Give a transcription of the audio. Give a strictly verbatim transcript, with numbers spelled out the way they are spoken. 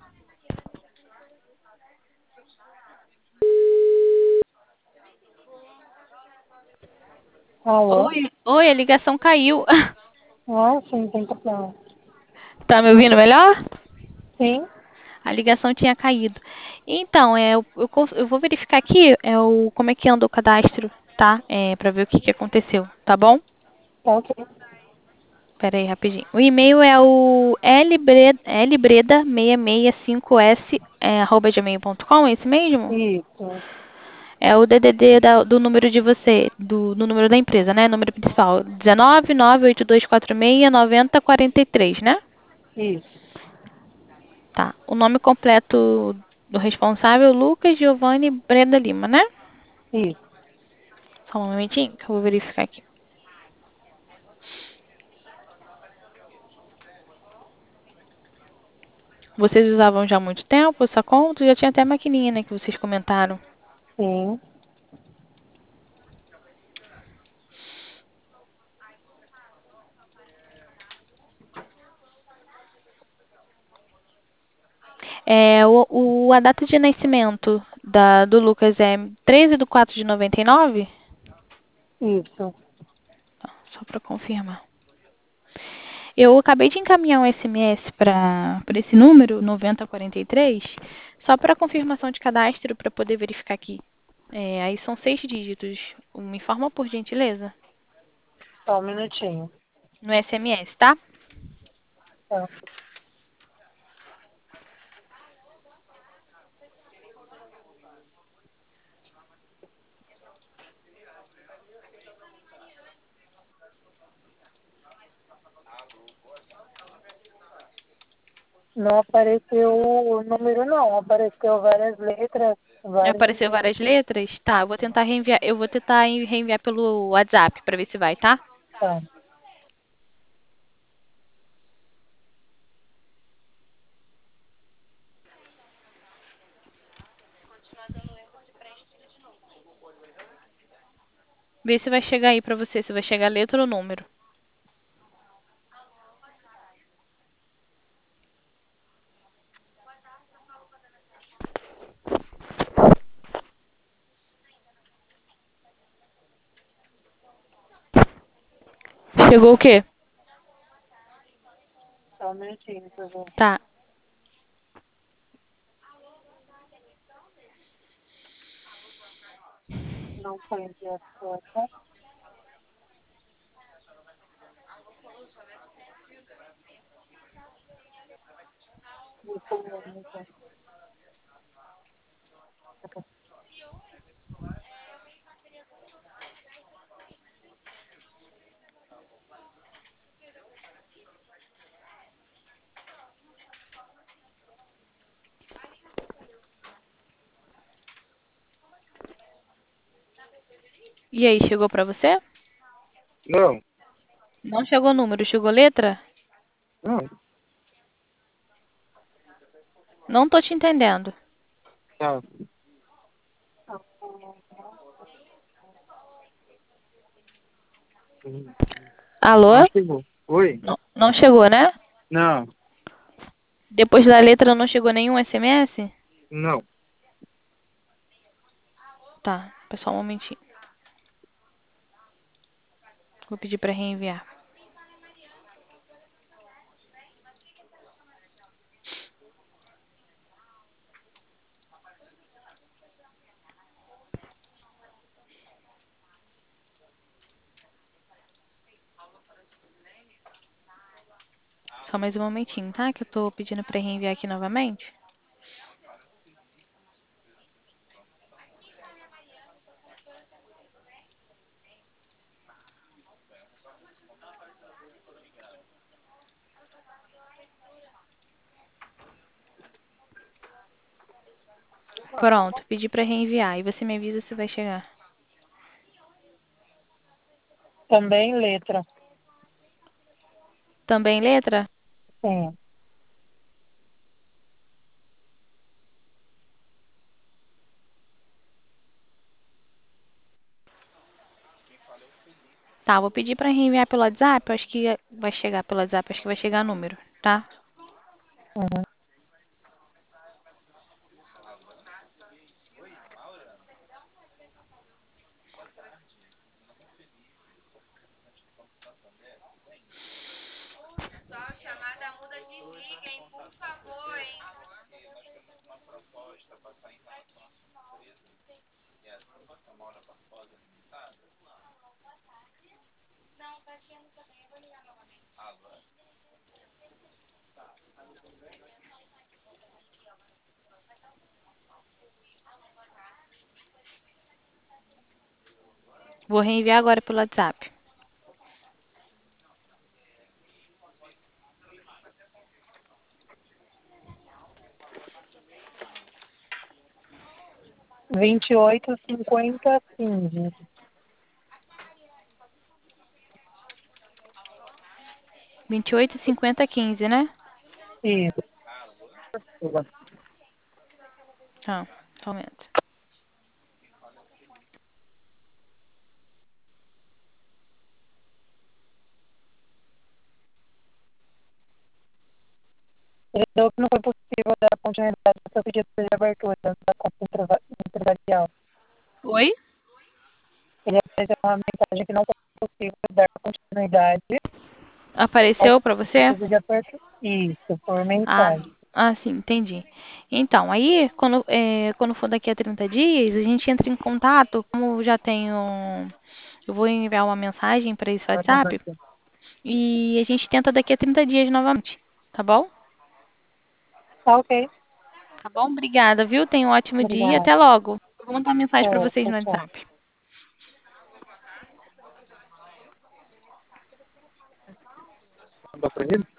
Alô? Oi, oi, a ligação caiu. Ah, sim, tem problema. Tá me ouvindo melhor? Sim, A ligação tinha caído. Então, é, eu, eu cons- eu vou verificar aqui é, o, como é que anda o cadastro, tá? É, pra ver o que, que aconteceu, tá bom? tá ok. Pera aí, rapidinho. O e-mail é o lbreda, lbreda seis seis cinco s é, arroba gmail ponto com, é esse mesmo? Isso, É o D D D da- do número de você, do, do número da empresa, né? Número principal, um nove nove oito dois quatro seis nove zero quatro três, né? isso, Tá. O nome completo do responsável, Lucas Giovanni Breda Lima, né? isso, Só um momentinho que eu vou verificar aqui. Vocês usavam já há muito tempo essa conta? Já tinha até maquininha, né, que vocês comentaram. sim. É, o, o- a data de nascimento da, do Lucas é treze de quatro de noventa e nove? Isso. Tá, só para confirmar. Eu acabei de encaminhar um S M S para esse número, noventa quarenta e três, só para confirmação de cadastro, para poder verificar aqui. É, aí são seis dígitos. Me informa por gentileza? Só um minutinho. No S M S, tá? Tá. Não apareceu o número, não. Apareceu várias letras, vários. Apareceu várias letras? Tá, eu vou tentar reenviar. Eu vou tentar en- reenviar pelo WhatsApp para ver se vai, tá? Tá. Vê se vai chegar aí para você, se vai chegar a letra ou número. Chegou o quê? Só um minutinho, por favor. Tá. Não foi enviado pro WhatsApp. Não foi mesmo, então. E aí, chegou para você? Não, Não chegou número, chegou letra? não. Não tô te entendendo. Tá. Não Alô? chegou. Oi? Não, não chegou, né? Não, Depois da letra não chegou nenhum S M S? não. Tá, pessoal, um momentinho. Vou pedir para reenviar. Só mais um momentinho, tá? Que eu tô pedindo para reenviar aqui novamente. Pronto, pedi para reenviar. E você me avisa se vai chegar. Também letra. Também letra? Sim. Tá, vou pedir para reenviar pelo WhatsApp. Acho que vai chegar pelo WhatsApp. Acho que vai chegar número, tá? Uhum. Vou reenviar agora pelo WhatsApp. vinte e oito, cinquenta, quinze. vinte e oito, cinquenta, quinze, né? Isso. Tá, só um momento. Entendeu que não foi possível dar continuidade ao seu pedido de abertura da conta empresa- empresarial. Oi? Ele apresentou uma mensagem que não foi possível dar continuidade ao Apareceu pra você? pedido de abertura. Isso, por Ah, mensagem. ah, sim, entendi. Então, aí, quando, é, quando for daqui a trinta dias, a gente entra em contato, como já tenho. Eu vou enviar uma mensagem para esse WhatsApp e a gente tenta daqui a trinta dias novamente, tá bom? Tá ok. Tá bom? Obrigada, viu? Tenha um ótimo dia. Obrigada. Até logo. Eu vou mandar mensagem para Até, vocês tchau, no tchau. WhatsApp. Tá feliz?